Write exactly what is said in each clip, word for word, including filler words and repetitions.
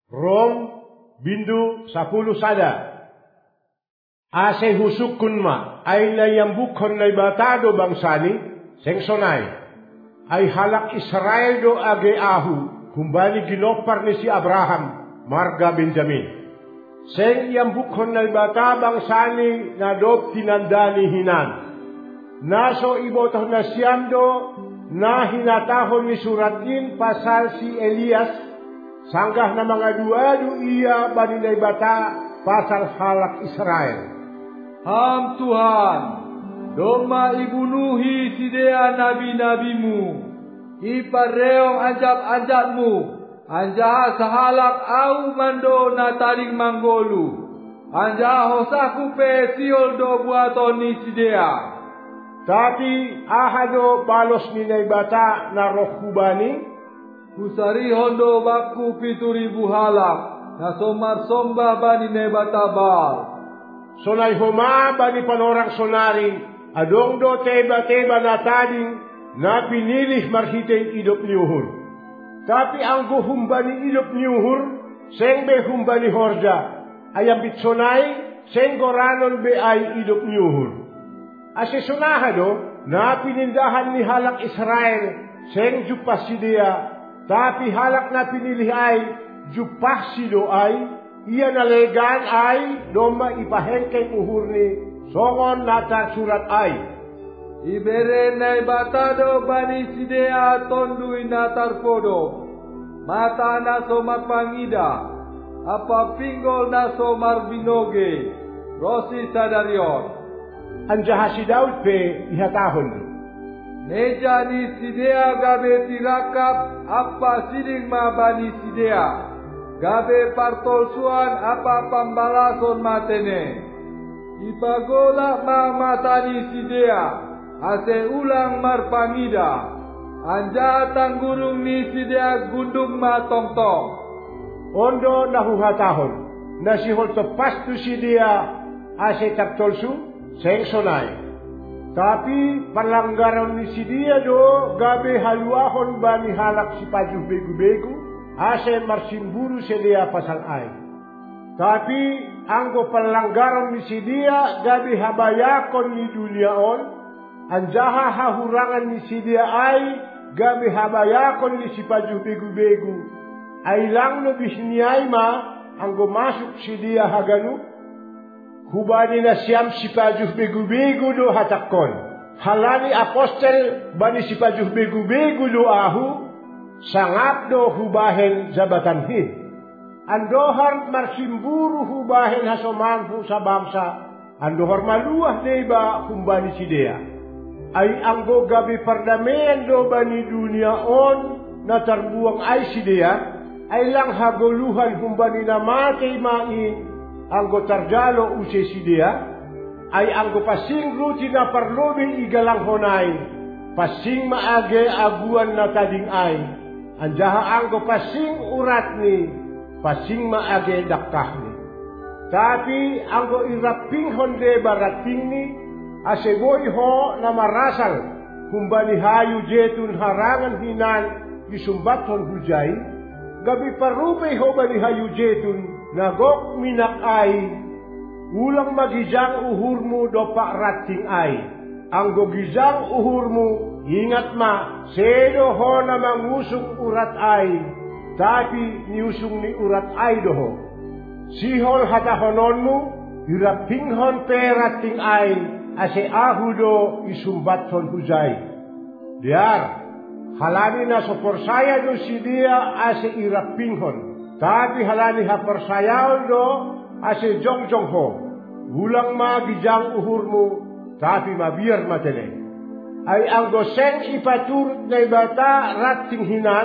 Rom bindu sapuluh sada. Ase husukun ma ay layambukon na ibatado bangsani sengsonay. Ay halak Israel do age ahu kumbali ginopar ni si Abraham marga Benjamin. Seng yambukon na ibata bangsani na do tinandani hinan. Naso ibotoh na siyando na hinatahon ni suratin pasal si Elias. Sanggah na mga duado iya baninay bata pasal halak Israel. Ham Tuhan, doma ibunuhi si dea nabi-nabimu, ipareong anjak-anjakmu, anjaha sahalak au mando na taring manggolu, anjaha hosaku pe siol do buatoni si dea. Tapi ahado balos ninay bata na roh kubani, kusari hondo baku pitu ribu halak na somar somba bani nebata bal. Sonay homa bani panorang sonari adong do teba-teba na tading na pinilih marhitay idop niuhur. Tapi ang guhumbani idop niuhur seng be humbani horja ayam bitsonay seng goranon be ay idop niuhur. Ase sonahado na pinindahan ni halak Israel seng jupasidia. Tapi halak na pinili ay jupah sido ay iya nalegan ay doma ipahengkeng uhur ni songon natar surat ay. Ibere na ibatado bani sidea tondui natar podo. Mata na somar pangida. Apa pinggol na somar binoge. Rosi sadarion. Anjaha si Daud pe ihatahon. Neja ni sidea gabe tirakap apa siding ma bani sidea. Gabe partol suan apa pambalason matene. Ipagola ma matani sidea. Ase ulang marpangida. Anja tanggurung ni sidea gundung ma tong-tong. Ondo nahuhatahon. Nasihol tepas tu sidea ase taptolsu sengsonay. Tapi pelanggaran ni si dia do gabe haluahon bani halak si pajuh begu-begu ase marsimburu sedia pasal ay. Tapi anggo pelanggaran ni si dia gabe habayakon ni dunia on anjaha hahurangan ni si dia ay gabe habayakon ni si pajuh begu-begu ay lang no bisniay ma anggo masuk si dia haganu. Hubani na siyam si pajuh begu-begu do hatakon. Halani apostel bani si pajuh begu-begu do ahu. Sangap do hubahen jabatan hin. Andohar marsimburu hubahen hasomanhu sa bangsa. Andohar maluah deba humbani si dea. Ay anggo gabi pardameen do bani dunia on na tarbuang ay si dea. Ay lang hagoluhan humbani na matay main. Anggo tarjalo use si dia ay anggo pasing ruti na parlobi igalang honay pasing maage aguan na tading ay anjaha anggo pasing urat ni pasing maage dakkah ni. Tapi anggo iraping honde barating ni aseboy ho na marasal kumbani hayu jetun harangan hinan isumbaton hujay gabi parubay ho bani hayu jetun nagok minak ay, ulang magijang uhurmu dopak rating ay. Anggo gijang uhurmu, ingat ma, sedo ho na mangusung urat ay, tapi niusung ni urat ay doho. Sihol hatahononmu, irapinghon perating ay, ase ahudo isumbathon hujay. Diar, halani na soporsaya do si dia ase irapinghon. Tapi halani ha persayaon do ase jong-jong ho. Ulang ma gijang uhurmu, tapi mabiar matene. Ay ang doseng ipaturut na ibata rating hinan,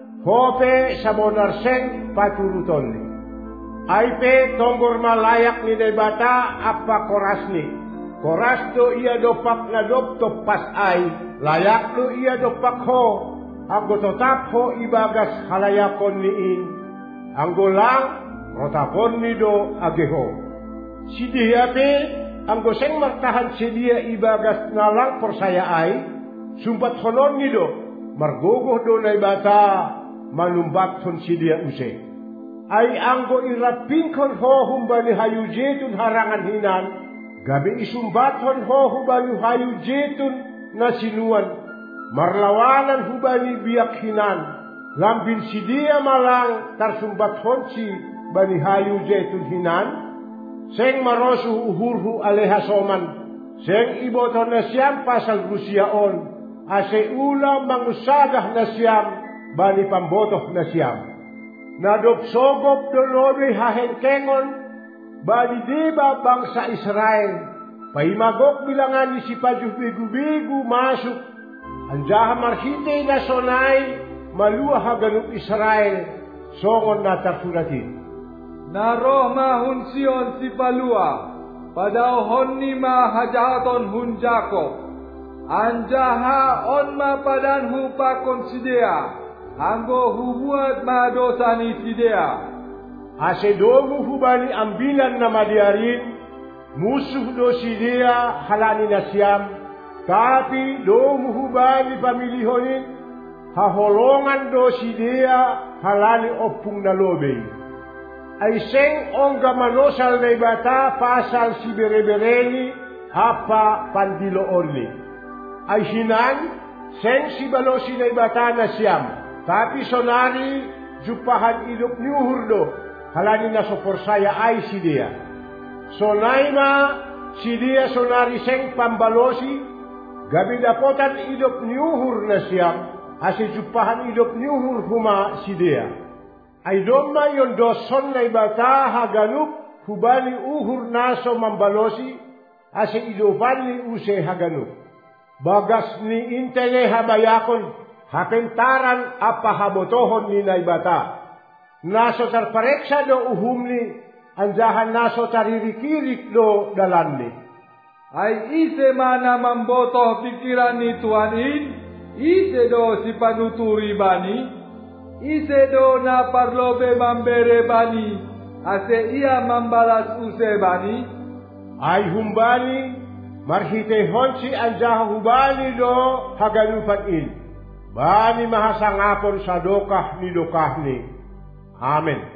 hope sa monar seng paturuton ni. Ay pe tonggor malayak ni na ibata apa koras ni. Koras do iya dopak na dop topas ay, layak do iya dopak ho. Ang totap ho ibagas halayakon niin. Anggo lang rotapon ni do ageho. Si dia pe anggo seng martahan si dia ibagas nalang persaya ay sumpat honon ni do margogoh do na ibata malumbat hon si dia use. ay anggo irapingkon ho humbani hayu jetun harangan hinan, gabi isumbaton ho hubani hayu jetun na sinuan, marlawanan hubani biak hinan, lambin sidia malang tarsumbat honsi bani hayu jetun hinan, seng marosu uhurhu aleha soman, seng iboton na siyam pasal Rusiaon, ase ulam mangusadah na siyam bani pambotoh na siyam. Nadopsogop dolobe hahengkengon bani diba bangsa Israel, paimagok bilangan ni si pajuh bigu-bigu masuk, anjaha marhite na sonay maluah haganuk Israel, songon na tarsuratin. Naroh mahun Sion si palua, padauhon ni ma hajahaton hun Jakob, anjaha on ma padanhu pakon sidea, anggo hubuat ma dosani sidea. Ase domu hubani ambilan na madiarin, musuh do sidea halani na siyam, tapi domu hubani pamilihonin, haholongan do sidea halani opung na lobey. Ay seng ongga manosal na ibata pasal si berebereni apa pandiloonni. Ay hinan seng si balosi na ibata na siyam, tapi sonari jupahan idop ni uhurdo halani na soporsaya ay si dia. Sonay ma si dia sonari seng pambalosi, gabi dapotan idop ni uhur na siyam, asi jupahan idop ni uhur huma si dia. Ay doma yon doson na ibata haganuk hubani uhur naso mambalosi, ase idofan ni use haganuk. Bagas ni intene habayakon, hapentaran apa habotohon ni na ibata. Naso tarpareksa do uhum ni, anjahan naso taririkirik do dalan ni. Ay ise mana mambotoh pikiran ni tuanin, ise do si panuturi bani, ise do na parlobe mambere bani, ase ia mambalas use bani. Ay humbani, marhite honsi anjaha hubani do haganupan in. Bani mahasangapon sa dokah ni dokah ni. Amen.